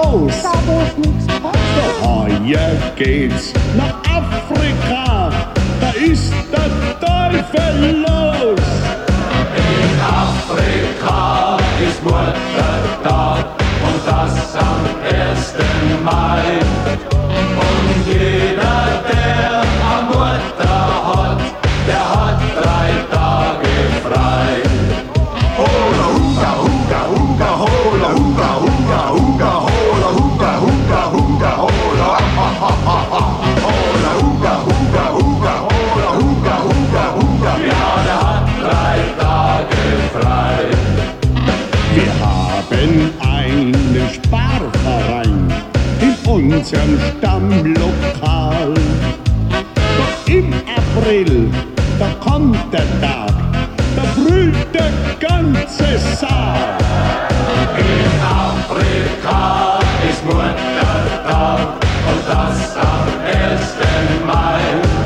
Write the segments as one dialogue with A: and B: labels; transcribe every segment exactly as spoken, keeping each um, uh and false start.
A: los.
B: Da wo's nix kostet.
A: Heuer geht's nach Afrika, da ist der Teufel los.
C: In Afrika ist Muttertag und das am ersten Mai. Und jeder, der am Mutter hat, der hat drei Tage frei.
D: Hola hooga hooga hooga hola hooga hooga hooga hola hooga hooga hooga hola ha ha ha ha hola hooga hooga hooga hola hooga hooga hooga.
C: Ja, der hat drei Tage frei.
A: Wir haben einen Sparverein in unserem Stammlokal. Doch im April, da kommt der Tag, da brüllt der ganze Saal.
C: In Afrika ist Muttertag und das am ersten Mai.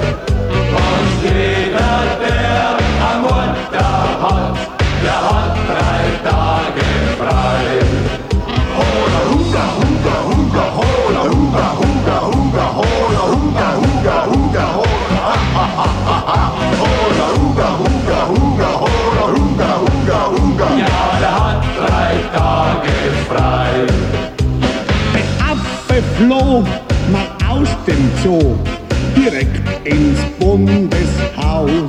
C: Und jeder, der am Mutter hat, der hat drei Tage frei.
D: Hola hooga hooga hooga hola hooga hooga hooga hola hooga hooga hooga hola ha ha ha ha ha hola hooga hooga hooga hola hooga hooga hooga.
C: Ja, der hat drei Tage frei.
A: Der Affe flog mal aus dem Zoo direkt ins Bundeshaus.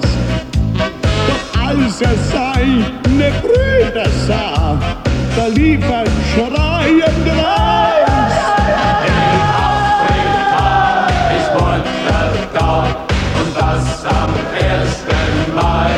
A: Doch als er seine Brüder sah, da lief er schreiend raus.
C: In Afrika ist Muttertag und das am ersten Mai.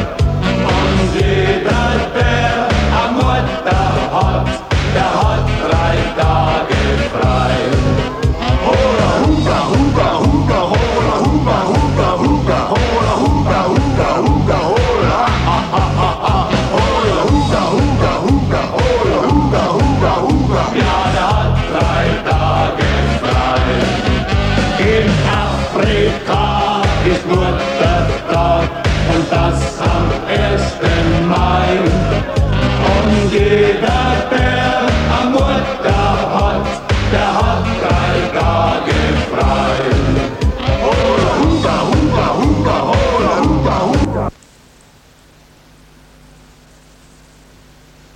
C: Und jeder, der am Mutter hat, der hat drei Tage frei.
D: Hola hooga hooga hooga hola hooga hooga hooga hola hooga hooga hooga hola ha ha ha ha hola hooga hooga hooga hola hooga hooga hooga.
C: Ja, der hat drei Tage frei. In Afrika ist Muttertag und das am ersten Mai. Und jeder, der am Mutter hat, der hat